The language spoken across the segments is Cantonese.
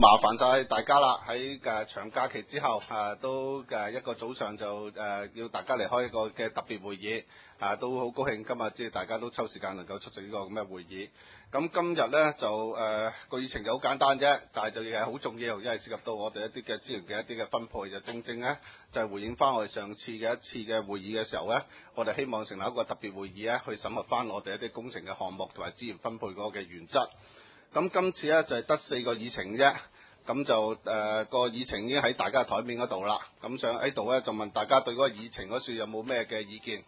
麻煩晒大家啦，喺長假期之後都一個早上就要大家嚟開一個嘅特別會議，都好高興今日即係大家都抽時間能夠出席呢個咁嘅會議。咁今日呢，就個議程就好簡單啫，但係就亦係好重要，因為涉及到我哋一啲嘅資源嘅一啲嘅分配，就正正呢，就係回應翻我哋上次嘅一次嘅會議嘅時候呢，我哋希望成立一個特別會議呢，去審核翻我哋一啲工程嘅項目同埋資源分配嗰個嘅原則。咁今次呢，就係得4個議程啫，咁就個議程已經喺大家台面嗰度啦。咁想喺度呢，就問大家對嗰個議程嗰處有冇咩嘅意見？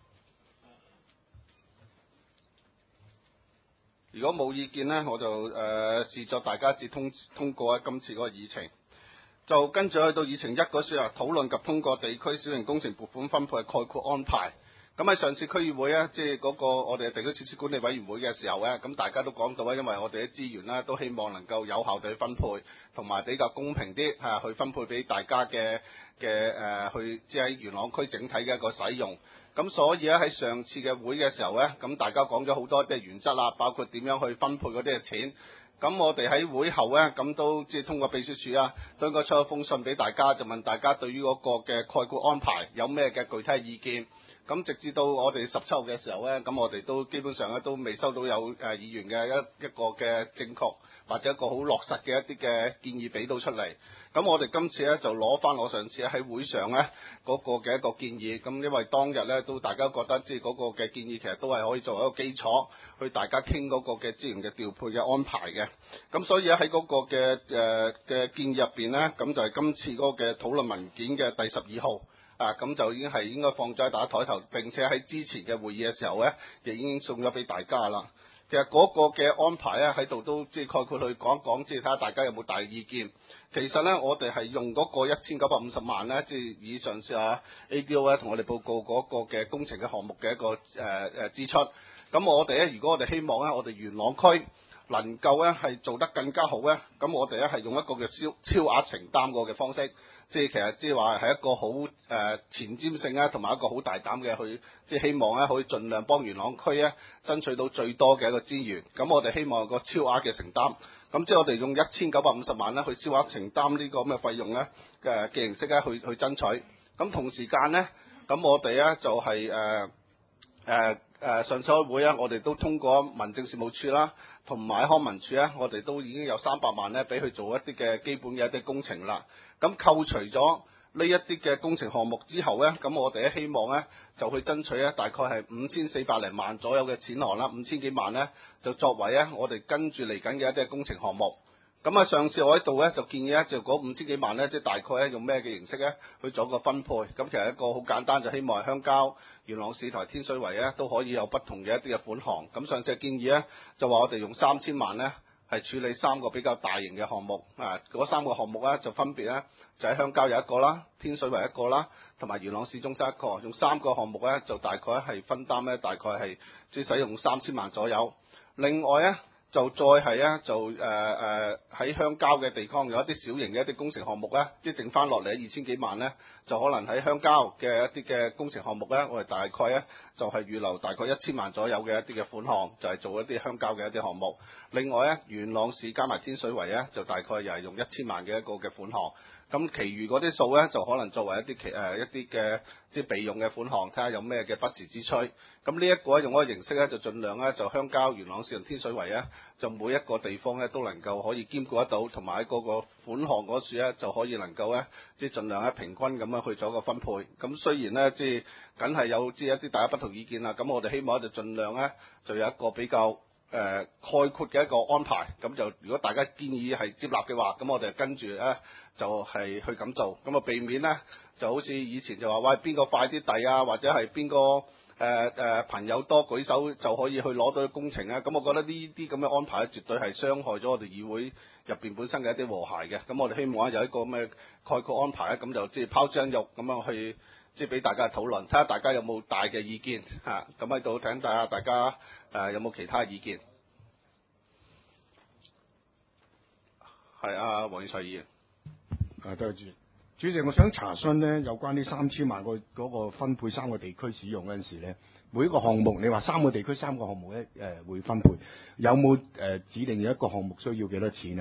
如果冇意見呢，我就視作大家接通過今次嗰個議程。就跟住去到議程1嗰處討論及通過地區小型工程撥款分配嘅概括安排。咁喺上次區議會呢，即係嗰個我哋地區設施管理委員會嘅時候呢，咁大家都講到因為我哋啲資源呢，都希望能夠有效地去分配，同埋比較公平啲去分配俾大家嘅去即係喺元朗區整體嘅一個使用。咁所以咧喺上次嘅會嘅時候呢，咁大家講咗好多嘅原則啦，包括點樣去分配嗰啲嘅錢。咁我哋喺會後呢，咁都即係通過秘書處都應該出一封信俾大家，就問大家對於嗰個嘅概括安排有咩嘅具體意見。咁直至到我哋17號嘅時候呢，咁我哋都基本上都未收到有議員嘅一個嘅正確或者一個好落實嘅一啲嘅建議俾到出嚟。咁我哋今次呢，就攞翻我上次喺會上呢嗰個嘅一個建議。咁因為當日呢，都大家覺得即係嗰個嘅建議其實都係可以作為一個基礎去大家傾嗰個嘅資源嘅調配嘅安排嘅。咁所以喺嗰個嘅建議入邊呢，咁就係今次嗰個嘅討論文件嘅第12號。咁就已經係應該放咗喺大家台頭，並且喺之前嘅會議嘅時候呢，亦已經送咗俾大家啦。其實嗰個嘅安排呢，喺度都即係概括去講一講，即係睇下大家有冇大意見。其實呢，我哋係用嗰個1950萬呢，即係以上次ADO 呢同我哋報告嗰個嘅工程嘅項目嘅一個支出。咁我哋呢，如果我哋希望呢，我哋元朗區能夠呢係做得更加好呢，咁我哋呢係用一個嘅超額承擔個嘅方式。即係其實即係話係一個好前瞻性同埋一個好大膽嘅去，即係希望可以盡量幫元朗區爭取到最多嘅一個資源。咁我哋希望有個超額嘅承擔。咁即係我哋用1950萬去超額承擔呢個咁嘅費用嘅形式去爭取。咁同時間呢，咁我哋就係上次開會我哋都通過民政事務處啦，同埋康文署我哋都已經有300萬俾佢做一啲嘅基本嘅一啲工程啦。咁扣除咗呢一啲嘅工程項目之後呢，咁我哋希望就去爭取大概係5400零萬左右嘅錢項啦，5000幾萬呢，就作為我哋跟住嚟緊嘅一啲工程項目。咁上次我喺度就建議就嗰5000幾萬呢，即係大概用咩嘅形式去做個分配。咁其實一個好簡單，就希望係鄉郊、元朗市同天水圍都可以有不同嘅一啲嘅款項。咁上次嘅建議就話我哋用3000萬呢，係處理3個比較大型嘅項目。嗰3個項目就分別就喺鄉郊有一個啦，天水圍一個啦，同埋元朗市中心一個。用3個項目就大概係分擔大概係即係使用3000萬左右。另外就再係就喺鄉郊嘅地方有一啲小型嘅一啲工程項目即係剩翻落嚟2000幾萬呢，就可能喺鄉郊嘅一啲嘅工程項目我哋大概就係預留大概1000萬左右嘅一啲嘅款項，就係做一啲鄉郊嘅一啲項目。另外元朗市加埋天水圍就大概又係用1000萬嘅一個嘅款項。咁其餘嗰啲數就可能作為一啲嘅即係備用嘅款項，睇下有咩嘅不時之需。咁呢一個用嗰個形式就盡量就鄉郊、元朗市同天水圍就每一個地方都能夠可以兼顧得到，同埋喺嗰個款項嗰處就可以能夠即係盡量平均咁樣去做一個分配。咁雖然即係梗係有即係一啲大家不同意見啦，咁我哋希望就盡量就有一個比較概括嘅一個安排。咁就如果大家建議係接納嘅話，咁我哋跟住就係去咁做，咁避免就好似以前就話喂邊個快啲遞或者係邊個朋友多舉手就可以去攞到工程咁我覺得呢啲咁嘅安排絕對係傷害咗我哋議會入邊本身嘅一啲和諧嘅。咁我哋希望有一個咁嘅概括安排咁就即係拋張肉咁樣去即係俾大家討論，睇下大家有冇大嘅意見咁喺度睇下大家有冇其他意見。係黃遠財議員。 對主席，我想查詢呢，有關呢3000萬嗰個分配3個地區使用嗰陣時呢，每一個項目你話3個地區3個項目會分配，有冇指定有一個項目需要幾多錢啊？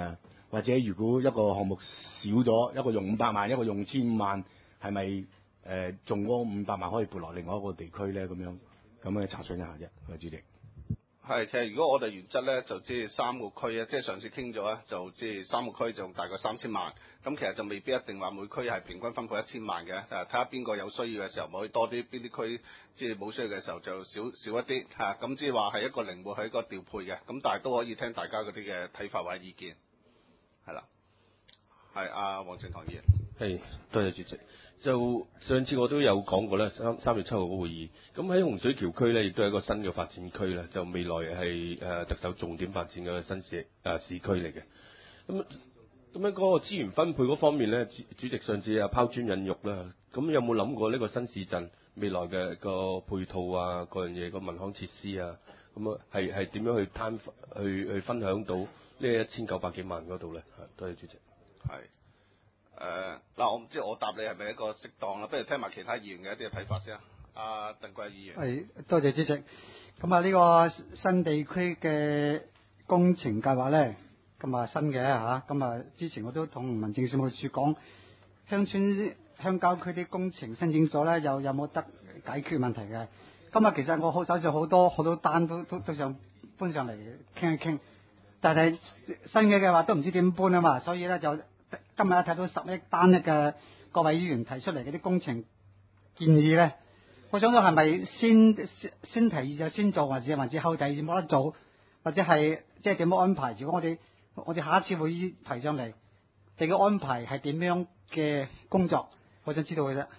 或者如果一個項目少咗，一個用500萬，一個用1500萬，係咪仲嗰500萬可以撥落另外一個地區咧？咁樣查詢一下啫，主席。 係，其實如果我哋原則咧，就即係3個區啊，即係上次傾咗咧，就即係3個區就大概3000萬。咁其實就未必一定話每區係平均分配1000萬嘅，睇下邊個有需要嘅時候咪可以多啲，邊啲區即係冇需要嘅時候就少一啲嚇。咁即係話係一個靈活係一個調配嘅，咁但係都可以聽大家嗰啲嘅睇法或者意見，係啦。係阿黃正堂議員。 係，多謝主席。就上次我都有講過咧，3月7號嘅會議。咁喺洪水橋區咧，亦都係一個新嘅發展區啦，就未來係特首重點發展嘅新市區嚟嘅。咁喺嗰個資源分配嗰方面咧，主席上次拋磚引玉啦。咁有冇諗過呢個新市鎮未來嘅個配套啊，各樣嘢個民康設施啊，咁啊係點樣去分享到呢1900幾萬嗰度咧？多謝主席。 係。我唔知我答你係咪一個適當啦，不如聽埋其他議員嘅一啲嘅睇法先啊。阿鄧桂議員。 係，多謝主席。咁啊，呢個新地區嘅工程計劃咧，咁啊新嘅嚇，咁啊之前我都同民政事務處講，鄉郊區啲工程申請咗咧，有冇得解決問題嘅？今日其實我手上好多單都想搬上嚟傾一傾，但係新嘅計劃都唔知點搬啊嘛，所以咧就。今日睇到10億單嘅各位議員提出嚟嗰啲工程建議咧，我想到係咪先提議就先做，還是後提議冇得做，或者係即係點樣安排？如果我哋下一次會議提上嚟，你嘅安排係點樣嘅工作？我想知道嘅啫。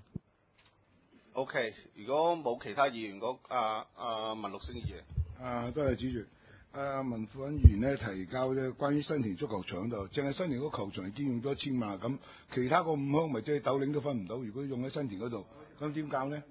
OK， 如果冇其他議員，文陸星議員。 多謝主席。文副委員咧提交咧關於新田足球場度，淨係新田嗰個球場已經用咗1000萬，咁其他個5鄉咪即係斗零都分唔到。如果用喺新田嗰度，咁點搞咧？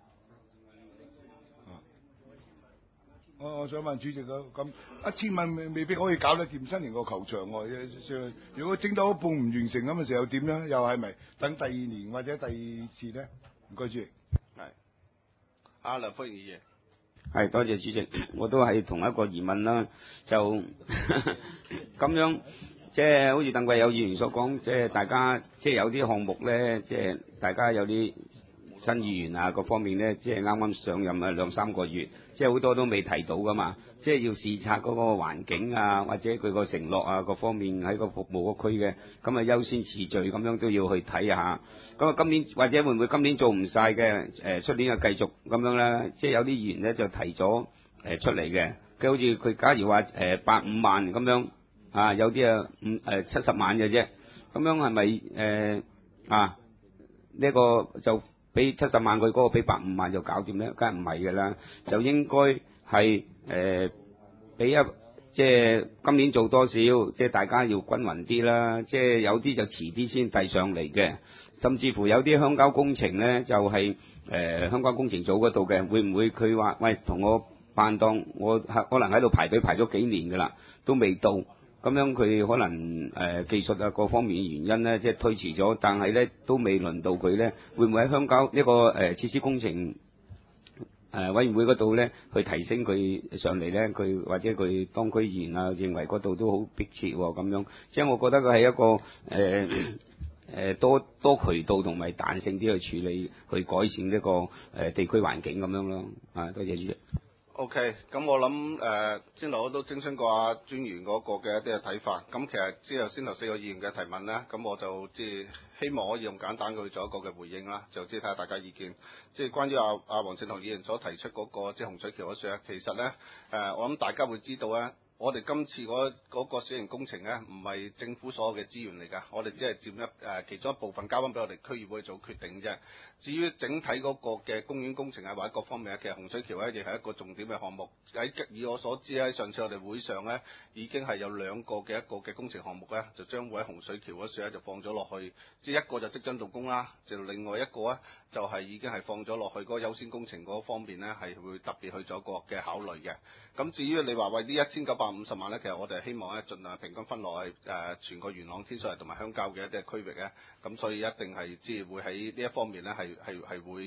我想問主席咁1000萬未必可以搞得掂新田個球場喎。如果整到一半唔完成咁嘅時候點咧？又係咪等第2年或者第2次咧？唔該主席。 係。阿梁福榮議員。 係，多謝主席，我都係同一個疑問啦，就咁樣，即係好似鄧桂有議員所講，即係大家即係有啲項目咧，即係大家有啲新議員啊，各方面咧，即係啱啱上任啊2-3個月，即係好多都未提到噶嘛，即係要視察嗰個環境啊，或者佢個承諾啊，各方面喺個服務個區嘅，咁啊優先次序咁樣都要去睇下。咁啊今年或者會唔會今年做唔晒嘅？出年就繼續咁樣啦。即係有啲議員咧就提咗出嚟嘅，佢好似佢假如話85萬咁樣啊，有啲70萬嘅啫，咁樣係咪呢個就俾70萬佢嗰個俾85萬就搞掂咧？梗係唔係㗎啦，就應該係俾即係今年做多少，即係大家要均勻啲啦。即係有啲就遲啲先遞上嚟嘅，甚至乎有啲鄉郊工程咧，就係鄉郊工程組嗰度嘅，會唔會佢話喂同我辦檔，我可能喺度排隊排咗幾年㗎啦，都未到，咁樣佢可能技術啊各方面原因咧，即係推遲咗，但係咧都未輪到佢咧，會唔會喺鄉郊呢個設施工程委員會嗰度咧，去提升佢上嚟咧，佢或者佢當區議員啊，認為嗰度都好迫切喎，咁樣，即係我覺得佢係一個多渠道同埋彈性啲去處理，去改善呢個地區環境咁樣咯。多謝主席。 OK，咁我諗先來我都徵詢過阿專員嗰個嘅一啲嘅睇法。咁其實之後先頭4個議員嘅提問咧，咁我就即係希望可以用簡單去做一個嘅回應啦，就即係睇下大家意見。即係關於阿黃正堂議員所提出嗰個即係洪水橋嗰處咧，其實咧我諗大家會知道咧。我哋今次嗰個小型工程咧，唔係政府所有嘅資源嚟㗎，我哋只係佔其中一部分交翻俾我哋區議會做決定啫。至於整體嗰個嘅公園工程啊，或者各方面其實洪水橋咧亦係一個重點嘅項目。以我所知咧，上次我哋會上咧已經係有2個嘅一個嘅工程項目咧，就將會喺洪水橋嗰處咧就放咗落去。即係一個就即將動工啦，就另外一個咧就係已經係放咗落去嗰個優先工程嗰方面咧，係會特別去咗個嘅考慮嘅。咁至於你話為呢1950萬咧，其實我哋希望咧盡量平均分落去全個元朗天水圍同埋鄉郊嘅一啲區域咧，咁所以一定係即係會喺呢一方面咧係會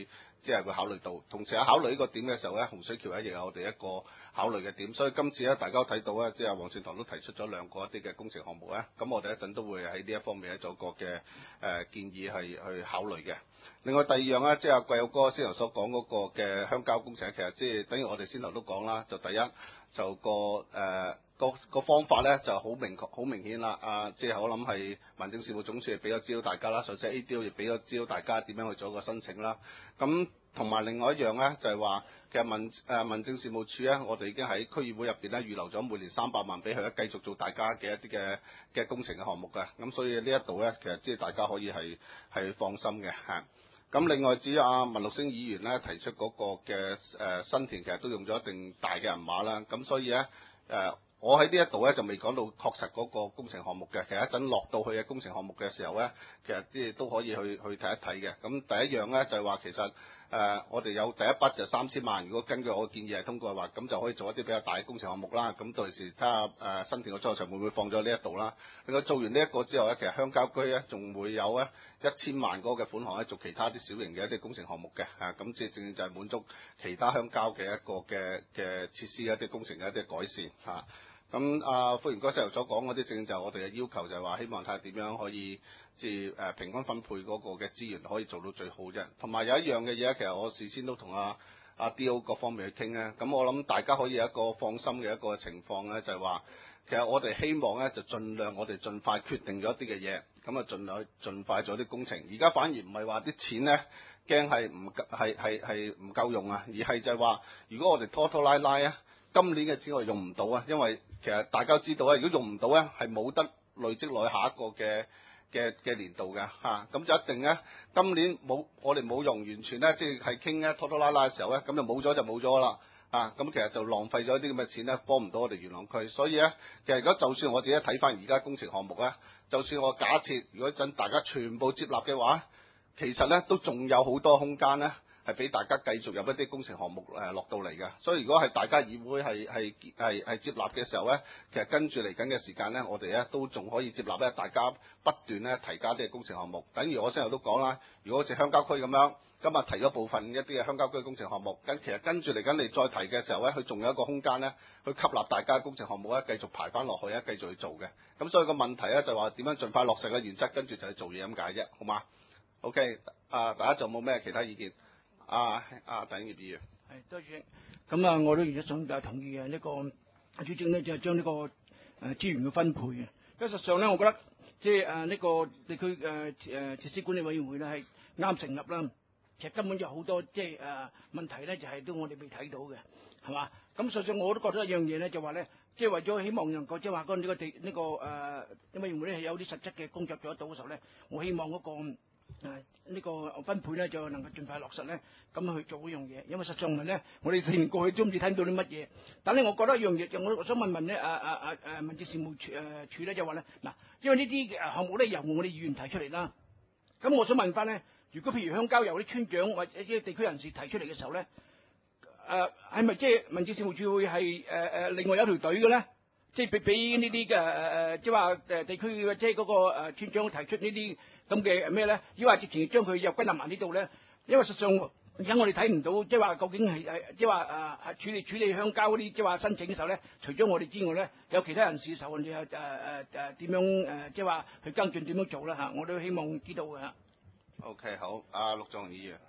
即係會考慮到。同時喺考慮呢個點嘅時候咧，洪水橋咧亦有我哋一個考慮嘅點。所以今次咧，大家都睇到咧，即係黃善堂都提出咗兩個一啲嘅工程項目咧。咁我哋一陣都會喺呢一方面咧做個嘅建議係去考慮嘅。另外第二樣咧，即係阿貴友哥先頭所講嗰個嘅鄉郊工程，其實即係等於我哋先頭都講啦，就第一就個方法咧就好明顯啦。即係我諗係民政事務總署係俾咗資料大家啦，上次 ADO 亦俾咗資料大家點樣去做一個申請啦。咁同埋另外一樣咧就係話，其實民政事務處咧，我哋已經喺區議會入邊咧預留咗每年300萬俾佢咧，繼續做大家嘅一啲嘅工程嘅項目嘅。咁所以呢一度咧，其實即係大家可以係放心嘅嚇。咁另外至於阿文陸星議員咧提出嗰個嘅新田，其實都用咗一定大嘅銀碼啦。咁所以咧我喺呢一度咧就未講到確實嗰個工程項目嘅。其實一陣落到去嘅工程項目嘅時候咧，其實即係都可以去睇一睇嘅。咁第一樣咧就係話其實我哋有第一筆就3000萬，如果根據我嘅建議係通過嘅話，咁就可以做一啲比較大嘅工程項目啦。咁到時睇下新田個足球場會唔會放咗呢一度啦。另外做完呢一個之後咧，其實鄉郊區咧仲會有咧1000萬嗰個嘅款項咧做其他啲小型嘅一啲工程項目嘅。咁即係正正就係滿足其他鄉郊嘅一個嘅設施一啲工程嘅一啲改善嚇。咁副員哥先頭所講嗰啲，正就係我哋嘅要求，就係話希望睇下點樣可以即係平均分配嗰個嘅資源可以做到最好啫。同埋有一樣嘅嘢，其實我事先都同阿 D.O. 各方面去傾咧。咁我諗大家可以有一個放心嘅一個情況咧，就係話其實我哋希望咧就盡量我哋盡快決定咗一啲嘅嘢，咁啊盡快做啲工程。而家反而唔係話啲錢咧驚係唔夠用啊，而係就係話如果我哋拖拉啊，今年嘅錢我哋用唔到啊，因為其實大家都知道啊，如果用唔到咧，係冇得累積落去下一個嘅年度嘅嚇，咁就一定咧今年我哋冇用，完全咧即係傾咧拖拉嘅時候咧，咁就冇咗啦咁其實就浪費咗啲咁嘅錢咧，幫唔到我哋元朗區。所以咧，其實如果就算我自己睇翻而家工程項目咧，就算我假設如果陣大家全部接納嘅話，其實咧都仲有好多空間咧。係俾大家繼續有一啲工程項目落到嚟嘅，所以如果係大家議會係接納嘅時候咧，其實跟住嚟緊嘅時間咧，我哋咧都仲可以接納咧，大家不斷咧提交啲工程項目。等於我先頭都講啦，如果好似鄉郊區咁樣，今日提咗部分一啲嘅鄉郊區工程項目，其實跟住嚟緊你再提嘅時候咧，佢仲有一個空間咧，去吸納大家工程項目咧，繼續排翻落去咧，繼續去做嘅。咁所以個問題咧就話點樣盡快落實嘅原則，跟住就係做嘢咁解啫，好嘛 ？OK，大家仲有冇咩其他意見？鄧英業議員， 係多謝。咁我都原則上就同意呢個主席呢，就係將呢個資源嘅分配嘅。事實上咧，我覺得即係呢個地區設施管理委員會咧係啱成立啦。其實根本就好多即係問題咧，就係都我哋未睇到嘅，係嘛？咁實際上我都覺得一樣嘢咧，就話咧，即係為咗希望能夠即係話嗰呢個委員會咧係有啲實質嘅工作做得到嘅時候咧，我希望嗰呢個分配咧就能夠盡快落實咧，咁去做呢樣嘢。因為實際上咧，我哋4年過去都唔知睇到啲乜嘢。但係我覺得一樣嘢，就我想問咧，民政事務處咧就話咧，嗱，因為呢啲項目咧由我哋議員提出嚟啦。咁我想問翻咧，如果譬如鄉郊由啲村長或者啲地區人士提出嚟嘅時候咧，係咪即係民政事務處會係另外有條隊嘅咧？即係俾呢啲嘅即係話地區嘅即係嗰個村長提出呢啲咁嘅咩咧？抑或直情將佢又歸納埋呢度咧？因為實際上而家我哋睇唔到，即係話究竟係即係話處理鄉郊嗰啲即係話申請嘅時候咧，除咗我哋之外咧，有其他人士嘅時候，你點樣即係話去跟進點樣做啦嚇？我都希望知道嘅嚇。 OK， 好，陸頌雄議員。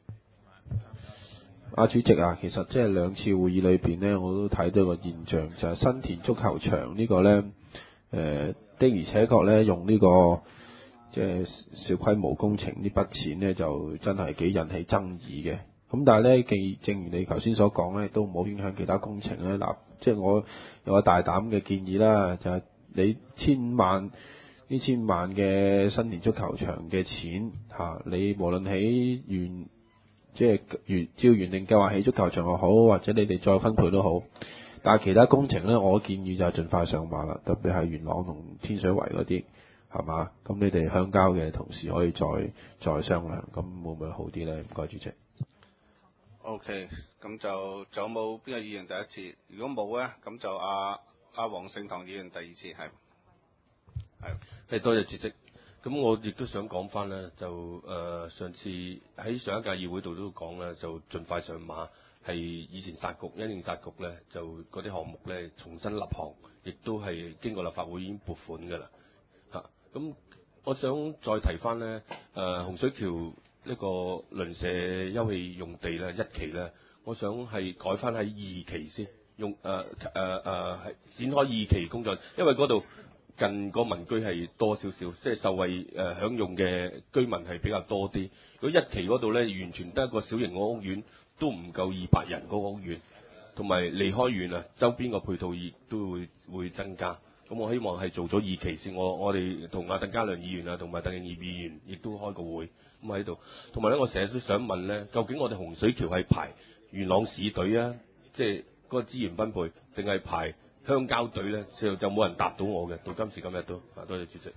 主席啊，其實即係兩次會議裏邊呢，我都睇到一個現象，就係新田足球場呢個呢，的而且確呢，用呢個即係小規模工程呢筆錢呢，就真係幾引起爭議嘅。咁但係呢，正如你頭先所講呢，都唔好影響其他工程呢。嗱，即係我有個大膽嘅建議啦，就係你1000萬嘅新田足球場嘅錢你無論喺即係照原定計劃起足球場又好，或者你哋再分配都好，但係其他工程咧，我建議就係盡快上馬啦，特別係元朗同天水圍嗰啲，係嘛？咁你哋鄉郊嘅同事可以再商量，咁會唔會好啲咧？唔該，主席。 OK， 咁就仲有冇邊個議員第一次？如果冇咧，咁就黃聖堂議員第二次係多謝主席。 咁我亦都想講翻咧，就上次喺上一屆議會度都講咧，就盡快上馬，係以前殺局，因應殺局咧，就嗰啲項目咧重新立項，亦都係經過立法會已經撥款㗎啦。咁我想再提翻咧，洪水橋呢個鄰舍休憩用地咧一期咧，我想係改翻喺二期先，用係展開二期工作，因為嗰度近個民居係多少少，即係受惠享用嘅居民係比較多啲。如果一期嗰度咧，完全得一個小型嘅屋苑，都唔夠200人嗰個屋苑，同埋離開遠啊，周邊個配套亦都會增加。咁我希望係做咗二期先，我哋同阿鄧家良議員啊，同埋鄧敬業議員亦都開個會咁喺度。同埋咧，我成日都想問咧，究竟我哋洪水橋係排元朗市隊啊，即係嗰個資源分配，定係排鄉郊隊咧？就冇人答到我嘅，到今時今日都。多謝主席。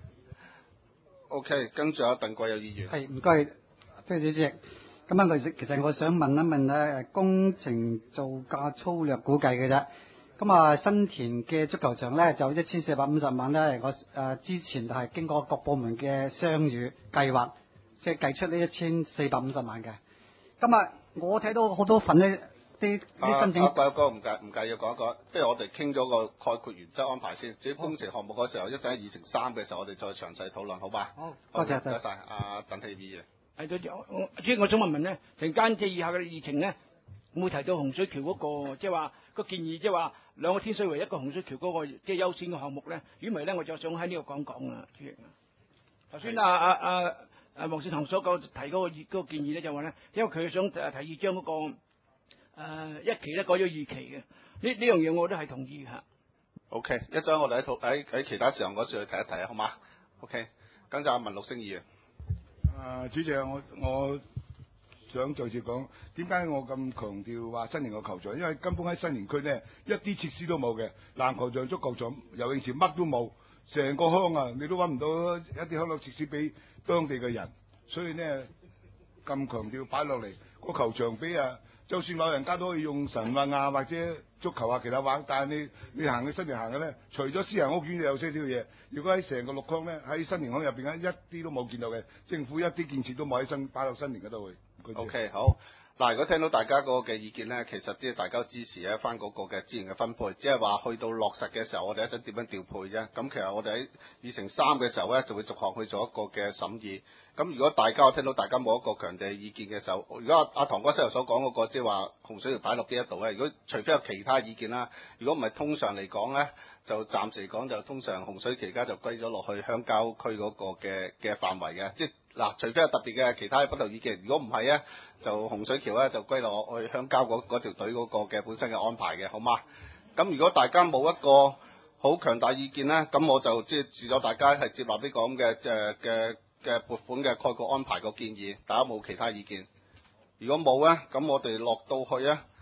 OK， 跟住阿鄧國友議員。 係唔該，多謝主席。咁啊，其實我想問一問咧，工程造價粗略估計嘅啫。咁啊，新田嘅足球場咧就1450萬咧，我之前係經過各部門嘅商議計劃，即係計出呢1450萬嘅。咁啊，我睇到好多份呢啲申請。 國友哥唔介意講一講，不如我哋傾咗個概括原則安排先。至於工程項目嗰時候，一陣喺議程3嘅時候，我哋再詳細討論，好吧？ 好， 多謝， 多謝， 唔該曬，阿鄧希議員。 係主席，我想問咧，陣間即係以下嘅議程咧，會唔會提到洪水橋嗰個即係話個建議，即係話2個天水圍1個洪水橋嗰個即係優先嘅項目咧？如果唔係咧，我就想喺呢度講講啊，主席。頭先黃善堂所講提嗰個建議咧，就話咧，因為佢想提議將嗰個1期咧改咗2期嘅，呢樣嘢我都係同意嚇。 OK， 一陣我哋喺其他時候嗰時去提一提啊，好嘛 ？OK， 跟住阿文陸星議員。 主席，我想再次講，點解我咁強調話新田個球場？因為根本喺新田區咧，一啲設施都冇嘅，籃球場、足球場、游泳池乜都冇，成個鄉啊，你都揾唔到一啲康樂設施俾當地嘅人，所以呢，咁強調擺落嚟個球場俾就算老人家都可以用神運啊，或者足球啊其他玩，但係你行去新田行嘅咧，除咗私人屋苑有些少嘢，如果喺成個六區咧，喺新田鄉入邊咧，一啲都冇見到嘅，政府一啲建設都冇喺擺落新田嗰度去。 OK， 好。嗱，如果聽到大家嗰個嘅意見咧，其實即係大家支持咧翻嗰個嘅資源嘅分配，只係話去到落實嘅時候，我哋一陣點樣調配啫。咁其實我哋喺議程3嘅時候咧，就會逐項去做一個嘅審議。咁如果我聽到大家冇一個強烈意見嘅時候，如果阿唐哥先頭所講嗰個即係話洪水橋擺落邊一度咧，如果除非有其他意見啦，如果唔係通常嚟講咧，就暫時嚟講就通常洪水橋家就歸咗落去鄉郊區嗰個嘅範圍嘅，即係嗱，除非有特別嘅其他嘅不同意見，如果唔係咧，就洪水橋咧就歸落去鄉郊嗰條隊嗰個嘅本身嘅安排嘅，好嗎？咁如果大家冇一個好強大意見咧，咁我就即係自咗大家係接納呢個咁嘅撥款嘅概括安排個建議，大家冇其他意見。如果冇咧，咁我哋落到去咧。